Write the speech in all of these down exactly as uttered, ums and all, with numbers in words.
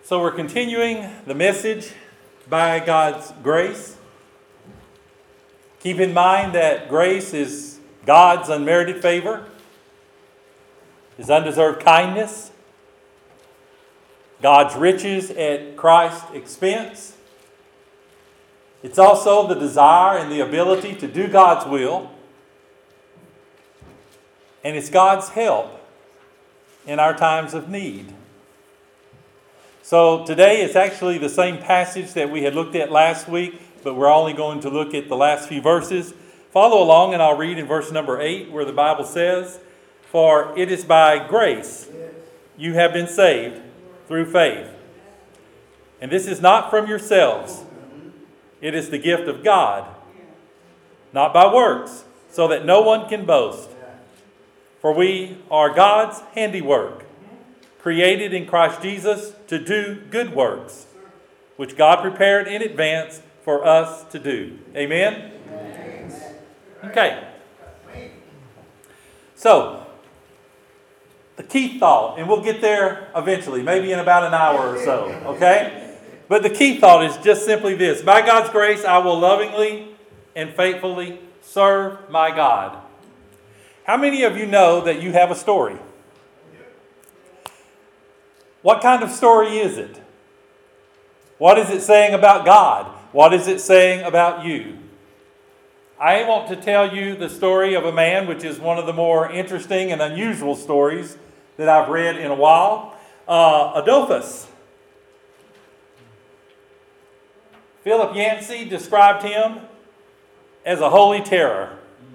So we're continuing the message by God's grace. Keep in mind that grace is God's unmerited favor, His undeserved kindness, God's riches at Christ's expense. It's also the desire and the ability to do God's will, and it's God's help in our times of need. So today it's actually the same passage that we had looked at last week, but we're only going to look at the last few verses. Follow along and I'll read in verse number eight where the Bible says, "For it is by grace you have been saved through faith. And this is not from yourselves. It is the gift of God, not by works, so that no one can boast. For we are God's handiwork, created in Christ Jesus to do good works, which God prepared in advance for us to do." Amen? Amen. Okay. So, the key thought, and we'll get there eventually, maybe in about an hour or so, okay? But the key thought is just simply this: by God's grace, I will lovingly and faithfully serve my God. How many of you know that you have a story? What kind of story is it? What is it saying about God? What is it saying about you? I want to tell you the story of a man, which is one of the more interesting and unusual stories that I've read in a while. Uh, Adolphus. Philip Yancey described him as a holy terror.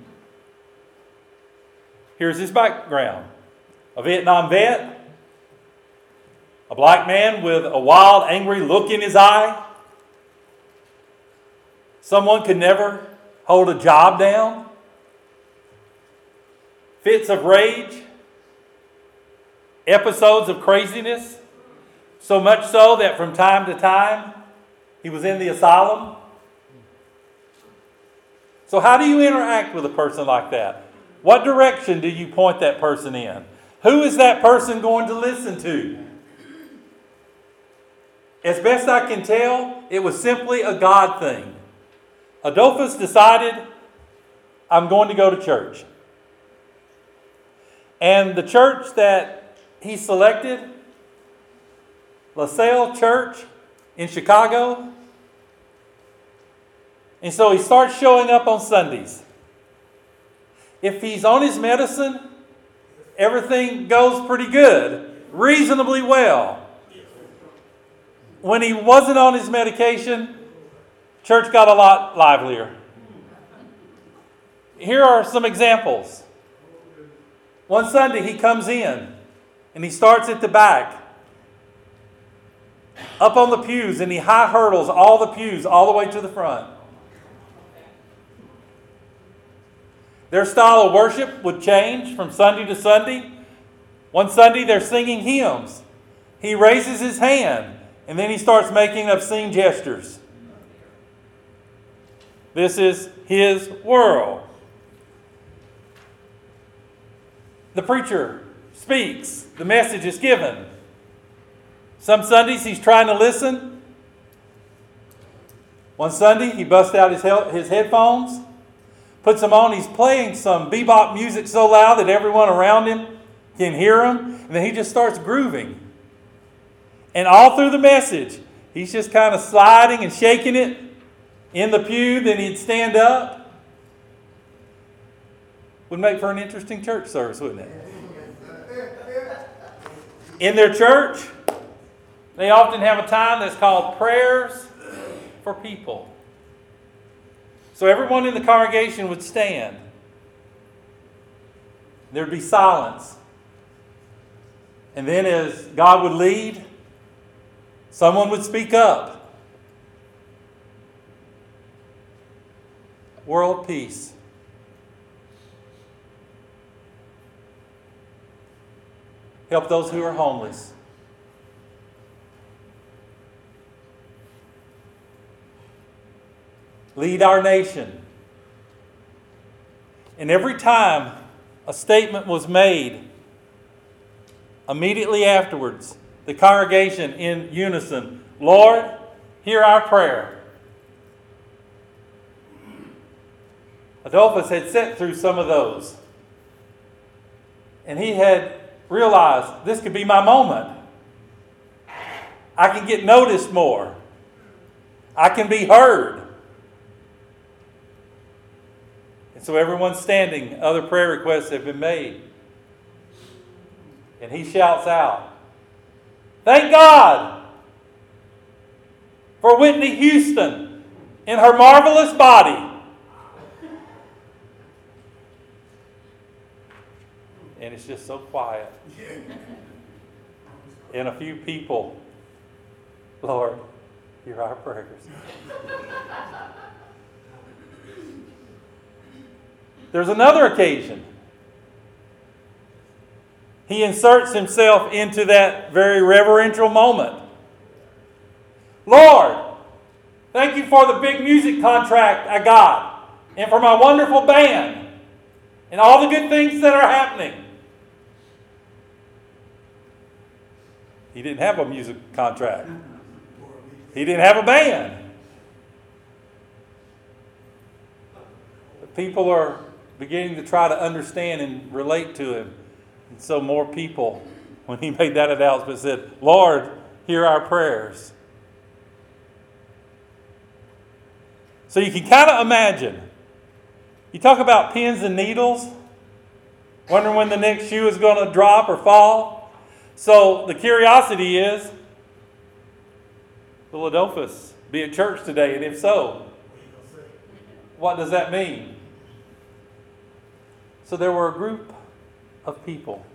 Here's his background: a Vietnam vet, a black man with a wild, angry look in his eye. Someone could never hold a job down. Fits of rage. Episodes of craziness. So much so that from time to time he was in the asylum. So how do you interact with a person like that? What direction do you point that person in? Who is that person going to listen to? As best I can tell, it was simply a God thing. Adolphus decided, I'm going to go to church. And the church that he selected, La Salle Church in Chicago. And so he starts showing up on Sundays. If he's on his medicine, everything goes pretty good, reasonably well. When he wasn't on his medication, church got a lot livelier. Here are some examples. One Sunday he comes in and he starts at the back, up on the pews, and he high hurdles all the pews all the way to the front. Their style of worship would change from Sunday to Sunday. One Sunday they're singing hymns. He raises his hand and then he starts making obscene gestures. This is his world. The preacher speaks. The message is given. Some Sundays he's trying to listen. One Sunday he busts out his, his headphones, puts them on. He's playing some bebop music so loud that everyone around him can hear him. And then he just starts grooving. And all through the message, he's just kind of sliding and shaking it in the pew. Then he'd stand up. Would make for an interesting church service, wouldn't it? In their church, they often have a time that's called prayers for people. So everyone in the congregation would stand. There'd be silence. And then as God would lead, someone would speak up. World peace. Help those who are homeless. Lead our nation. And every time a statement was made, immediately afterwards, the congregation in unison, Lord, hear our prayer. Adolphus had sat through some of those. And he had realized this could be my moment. I can get noticed more. I can be heard. And so everyone's standing. Other prayer requests have been made. And he shouts out, "Thank God for Whitney Houston and her marvelous body." And it's just so quiet. And a few people, Lord, hear our prayers. There's another occasion. He inserts himself into that very reverential moment. Lord, thank you for the big music contract I got, and for my wonderful band, and all the good things that are happening. He didn't have a music contract. He didn't have a band. But people are beginning to try to understand and relate to him. And so more people, when he made that announcement, said, Lord, hear our prayers. So you can kind of imagine. You talk about pins and needles, wondering when the next shoe is going to drop or fall. So the curiosity is, will Adolphus be at church today? And if so, what does that mean? So there were a group of people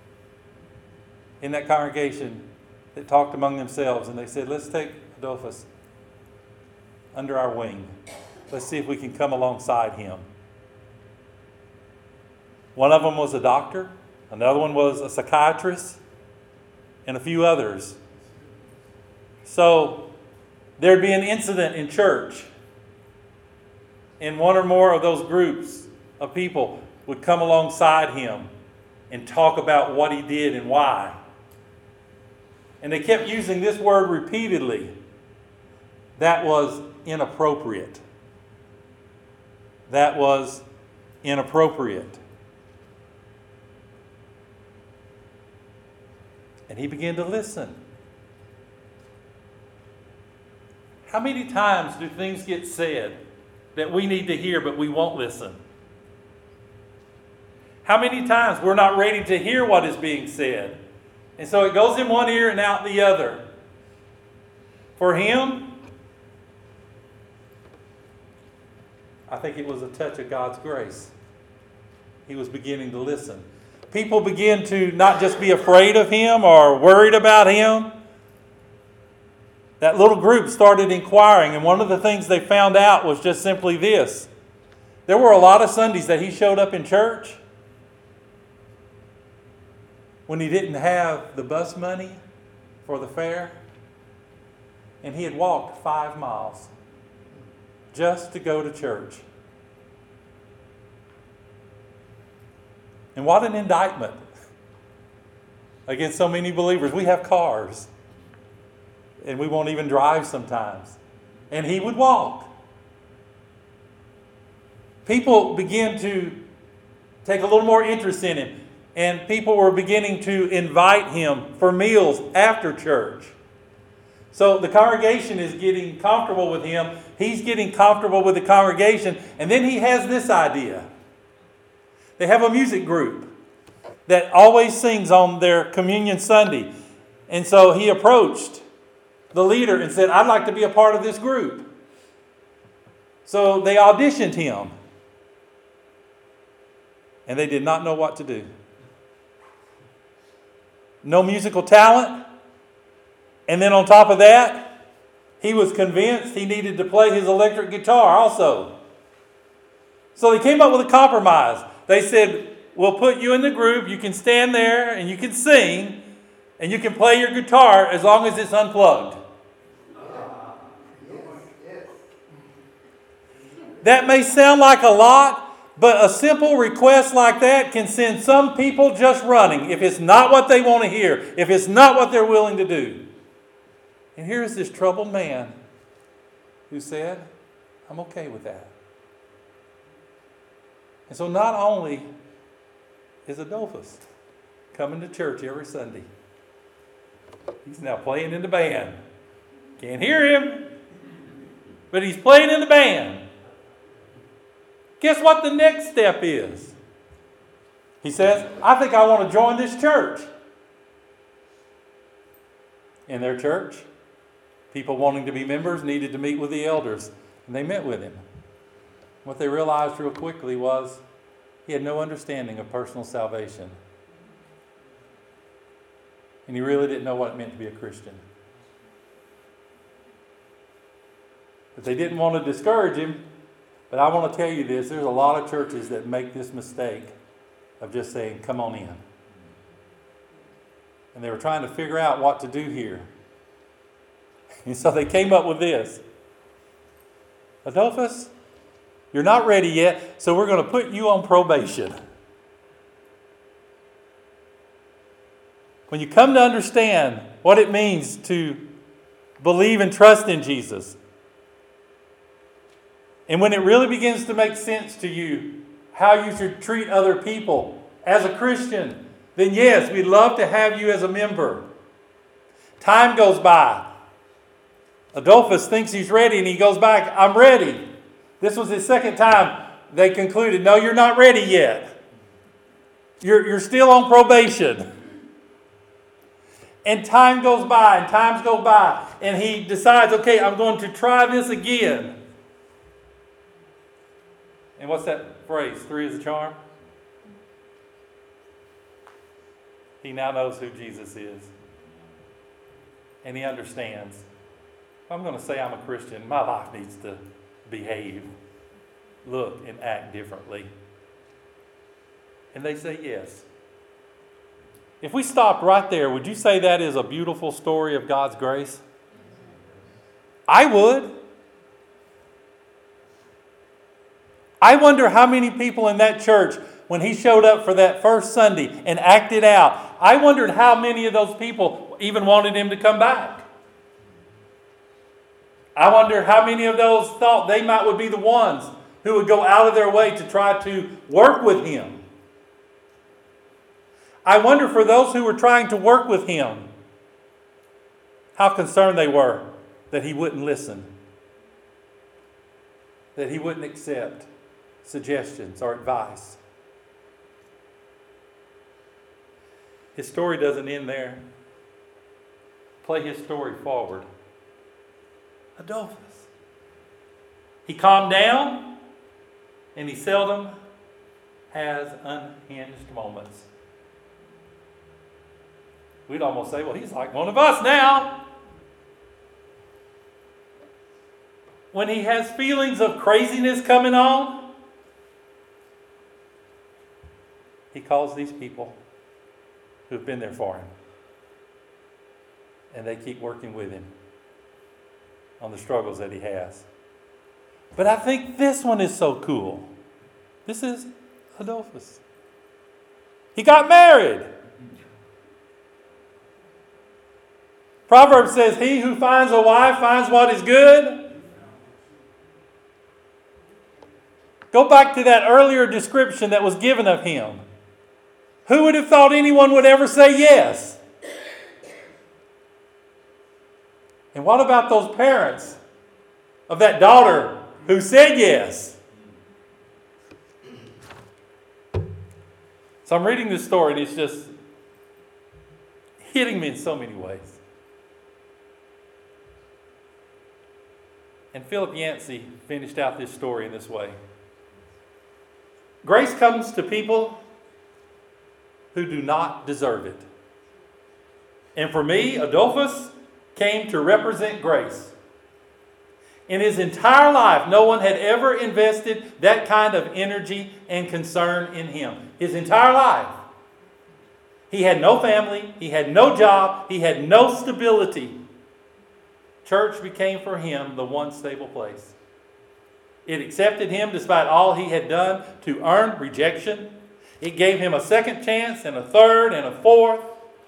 in that congregation that talked among themselves, and they said, let's take Adolphus under our wing. Let's see if we can come alongside him. One of them was a doctor. Another one was a psychiatrist. And a few others. So there'd be an incident in church. And one or more of those groups of people would come alongside him and talk about what he did and why. And they kept using this word repeatedly. That was inappropriate. That was inappropriate. And he began to listen. How many times do things get said that we need to hear but we won't listen? How many times we're not ready to hear what is being said? And so it goes in one ear and out the other. For him, I think it was a touch of God's grace. He was beginning to listen. People begin to not just be afraid of him or worried about him. That little group started inquiring, and one of the things they found out was just simply this. There were a lot of Sundays that he showed up in church when he didn't have the bus money for the fare, and he had walked five miles just to go to church. And what an indictment against so many believers. We have cars, and we won't even drive sometimes. And he would walk. People began to take a little more interest in him, and people were beginning to invite him for meals after church. So the congregation is getting comfortable with him. He's getting comfortable with the congregation. And then he has this idea. They have a music group that always sings on their communion Sunday. And so he approached the leader and said, I'd like to be a part of this group. So they auditioned him. And they did not know what to do. No musical talent. And then on top of that, he was convinced he needed to play his electric guitar also. So they came up with a compromise. They said, we'll put you in the group. You can stand there and you can sing and you can play your guitar as long as it's unplugged. That may sound like a lot, But a simple request like that can send some people just running if it's not what they want to hear, if it's not what they're willing to do. And here's this troubled man who said, I'm okay with that. And so not only is Adolphus coming to church every Sunday, he's now playing in the band. Can't hear him, but he's playing in the band. Guess what the next step is? He says, I think I want to join this church. In their church, people wanting to be members needed to meet with the elders, and they met with him. What they realized real quickly was he had no understanding of personal salvation. And he really didn't know what it meant to be a Christian. But they didn't want to discourage him. But I want to tell you this, there's a lot of churches that make this mistake of just saying, come on in. And they were trying to figure out what to do here. And so they came up with this. Adolphus, you're not ready yet, so we're going to put you on probation. When you come to understand what it means to believe and trust in Jesus, and when it really begins to make sense to you how you should treat other people as a Christian, then yes, we'd love to have you as a member. Time goes by. Adolphus thinks he's ready and he goes back, I'm ready. This was his second time. They concluded, no, you're not ready yet. You're, you're still on probation. And time goes by and times go by. And he decides, okay, I'm going to try this again. And what's that phrase? Three is a charm? He now knows who Jesus is. And he understands. If I'm going to say I'm a Christian, my life needs to behave, look, and act differently. And they say yes. If we stopped right there, would you say that is a beautiful story of God's grace? I would. I wonder how many people in that church, when he showed up for that first Sunday and acted out, I wondered how many of those people even wanted him to come back. I wonder how many of those thought they might would be the ones who would go out of their way to try to work with him. I wonder for those who were trying to work with him, how concerned they were that he wouldn't listen, that he wouldn't accept suggestions or advice. His story doesn't end there. Play his story forward. Adolphus. He calmed down, and he seldom has unhinged moments. We'd almost say, well, he's like one of us now. When he has feelings of craziness coming on, he calls these people who've been there for him. And they keep working with him on the struggles that he has. But I think this one is so cool. This is Adolphus. He got married. Proverbs says, he who finds a wife finds what is good. Go back to that earlier description that was given of him. Who would have thought anyone would ever say yes? And what about those parents of that daughter who said yes? So I'm reading this story and it's just hitting me in so many ways. And Philip Yancey finished out this story in this way. Grace comes to people who do not deserve it. And for me, Adolphus came to represent grace. In his entire life, no one had ever invested that kind of energy and concern in him. His entire life. He had no family. He had no job. He had no stability. Church became for him the one stable place. It accepted him despite all he had done to earn rejection. It gave him a second chance and a third and a fourth.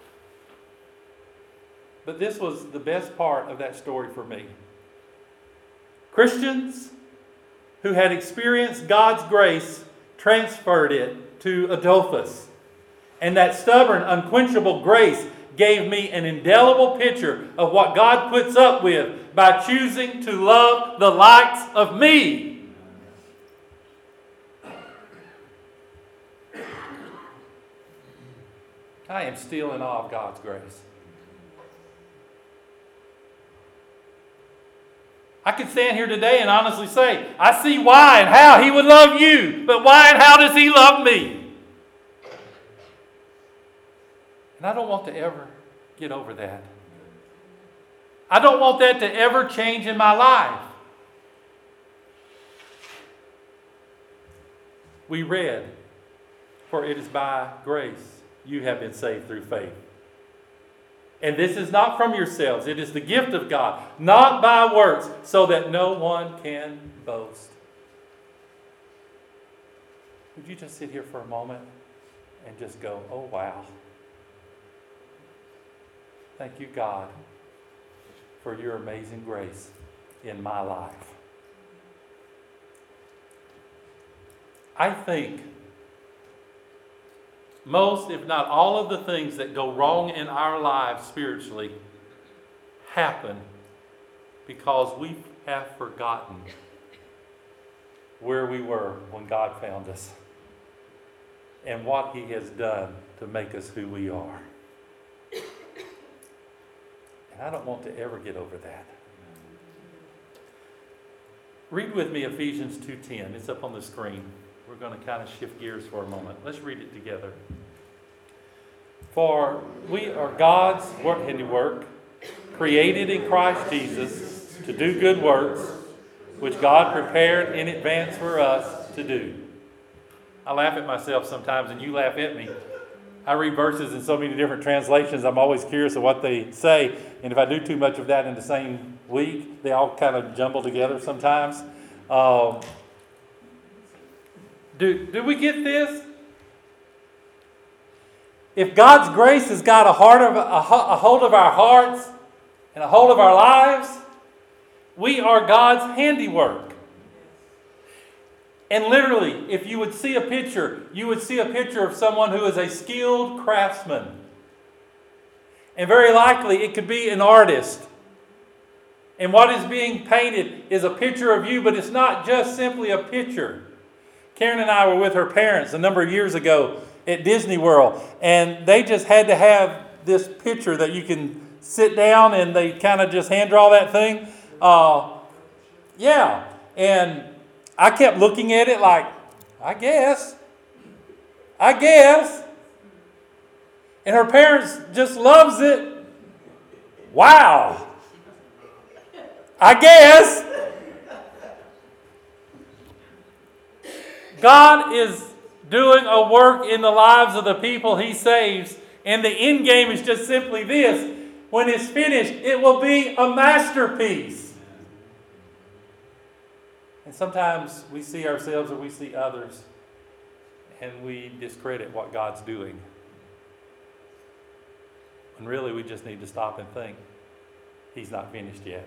But this was the best part of that story for me. Christians who had experienced God's grace transferred it to Adolphus. And that stubborn, unquenchable grace gave me an indelible picture of what God puts up with by choosing to love the likes of me. I am still in awe of God's grace. I could stand here today and honestly say, I see why and how He would love you, but why and how does He love me? And I don't want to ever get over that. I don't want that to ever change in my life. We read, for it is by grace you have been saved through faith. And this is not from yourselves. It is the gift of God, not by works, so that no one can boast. Would you just sit here for a moment and just go, oh wow. Thank you, God, for your amazing grace in my life. I think most, if not all, of the things that go wrong in our lives spiritually happen because we have forgotten where we were when God found us and what He has done to make us who we are. And I don't want to ever get over that. Read with me Ephesians two ten. It's up on the screen. We're going to kind of shift gears for a moment. Let's read it together. For we are God's handiwork, created in Christ Jesus to do good works, which God prepared in advance for us to do. I laugh at myself sometimes, and you laugh at me. I read verses in so many different translations. I'm always curious of what they say. And if I do too much of that in the same week, they all kind of jumble together sometimes. Um, do, do we get this? If God's grace has got a, heart of, a, a hold of our hearts and a hold of our lives, we are God's handiwork. And literally, if you would see a picture, you would see a picture of someone who is a skilled craftsman. And very likely it could be an artist. And what is being painted is a picture of you, but it's not just simply a picture. Karen and I were with her parents a number of years ago at Disney World, and they just had to have this picture that you can sit down and they kind of just hand draw that thing. Uh, yeah, and I kept looking at it like, I guess. I guess. And her parents just loves it. Wow. I guess. God is doing a work in the lives of the people He saves. And the end game is just simply this. When it's finished, it will be a masterpiece. And sometimes we see ourselves or we see others and we discredit what God's doing. And really we just need to stop and think, He's not finished yet.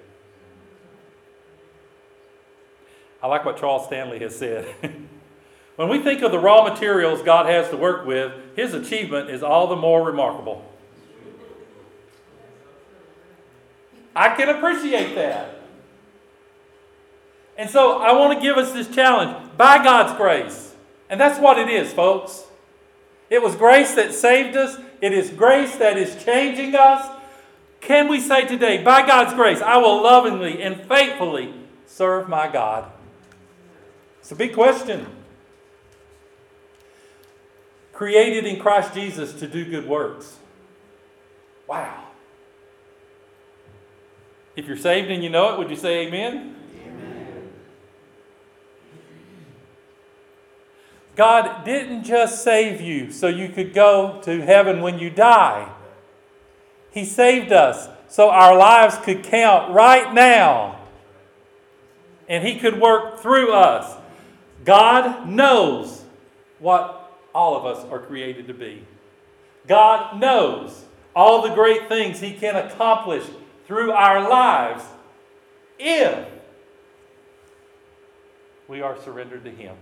I like what Charles Stanley has said. When we think of the raw materials God has to work with, His achievement is all the more remarkable. I can appreciate that. And so I want to give us this challenge by God's grace. And that's what it is, folks. It was grace that saved us. It is grace that is changing us. Can we say today, by God's grace, I will lovingly and faithfully serve my God? It's a big question. Created in Christ Jesus to do good works. Wow. If you're saved and you know it, would you say amen? Amen. God didn't just save you so you could go to heaven when you die. He saved us so our lives could count right now. and He could work through us. God knows what all of us are created to be. God knows all the great things He can accomplish through our lives if we are surrendered to Him.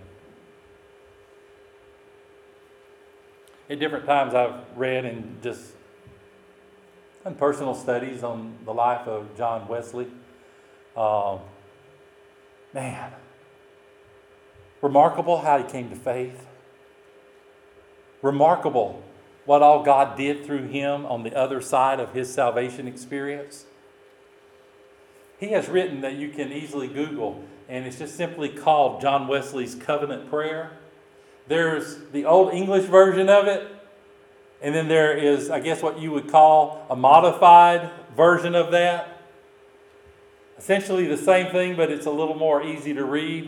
At different times I've read and just done personal studies on the life of John Wesley. Um, man, remarkable how he came to faith. Remarkable what all God did through him on the other side of his salvation experience. He has written that you can easily Google, and it's just simply called John Wesley's Covenant Prayer. There's the Old English version of it, and then there is, I guess, what you would call a modified version of that. Essentially the same thing, but it's a little more easy to read.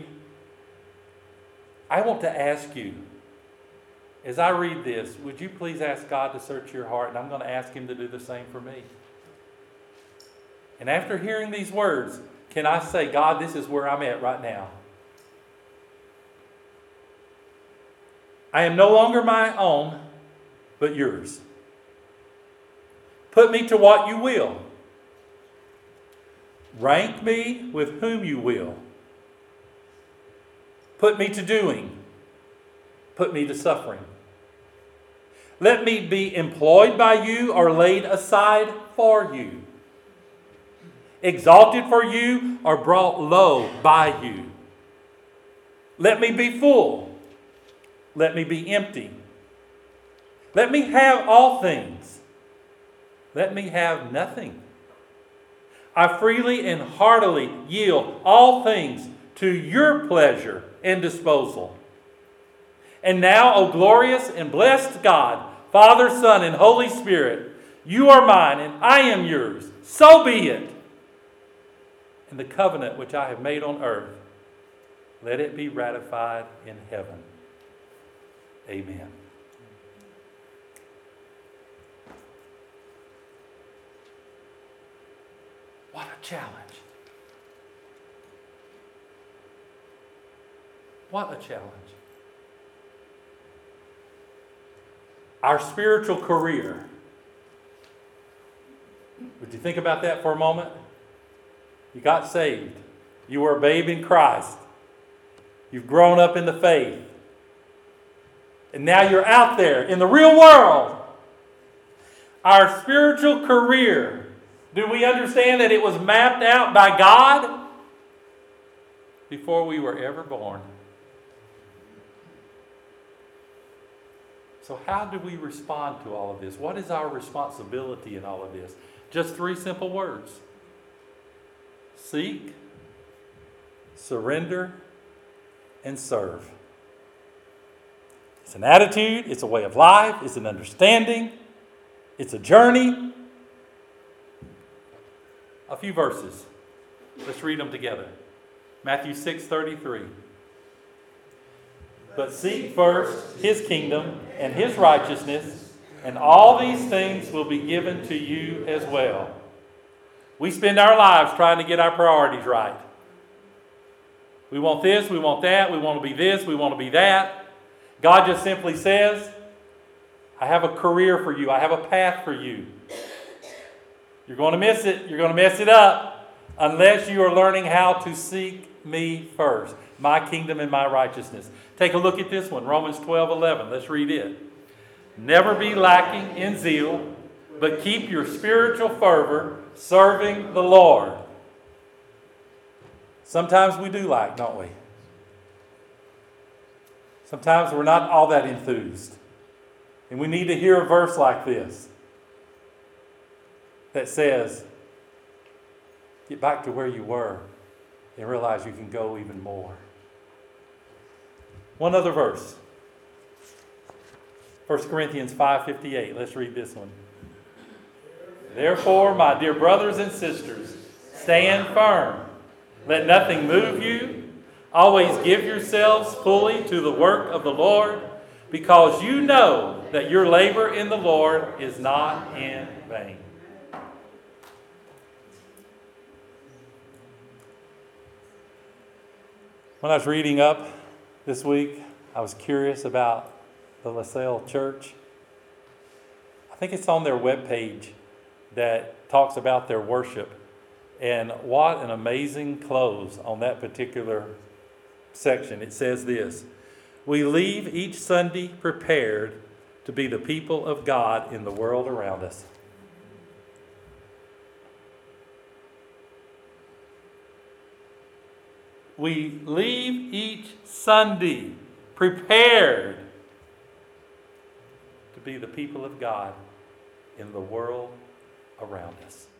I want to ask you, as I read this, would you please ask God to search your heart? And I'm going to ask Him to do the same for me. And after hearing these words, can I say, God, this is where I'm at right now. I am no longer my own, but yours. Put me to what you will. Rank me with whom you will. Put me to doing. Put me to suffering. Let me be employed by you or laid aside for you. Exalted for you or brought low by you. Let me be full. Let me be empty. Let me have all things. Let me have nothing. I freely and heartily yield all things to your pleasure and disposal. And now, O glorious and blessed God, Father, Son, and Holy Spirit, you are mine and I am yours. So be it. And the covenant which I have made on earth, let it be ratified in heaven. Amen. What a challenge. What a challenge. Our spiritual career. Would you think about that for a moment? You got saved. You were a babe in Christ. You've grown up in the faith. And now you're out there in the real world. Our spiritual career. Do we understand that it was mapped out by God before we were ever born? So how do we respond to all of this? What is our responsibility in all of this? Just three simple words. Seek, surrender, and serve. It's an attitude, it's a way of life, it's an understanding, it's a journey. A few verses. Let's read them together. Matthew six thirty-three. But seek first His kingdom and His righteousness, and all these things will be given to you as well. We spend our lives trying to get our priorities right. We want this, we want that, we want to be this, we want to be that. God just simply says, I have a career for you, I have a path for you. You're going to miss it, you're going to mess it up, unless you are learning how to seek me first, my kingdom and my righteousness. Take a look at this one, Romans twelve eleven. Let's read it. Never be lacking in zeal, but keep your spiritual fervor serving the Lord. Sometimes we do lack, don't we? Sometimes we're not all that enthused. And we need to hear a verse like this that says, get back to where you were and realize you can go even more. One other verse. First Corinthians five fifty-eight. Let's read this one. Therefore, my dear brothers and sisters, stand firm. Let nothing move you. Always give yourselves fully to the work of the Lord, because you know that your labor in the Lord is not in vain. When I was reading up this week, I was curious about the LaSalle Church. I think it's on their webpage that talks about their worship. And what an amazing close on that particular section. It says this: we leave each Sunday prepared to be the people of God in the world around us. We leave each Sunday prepared to be the people of God in the world around us.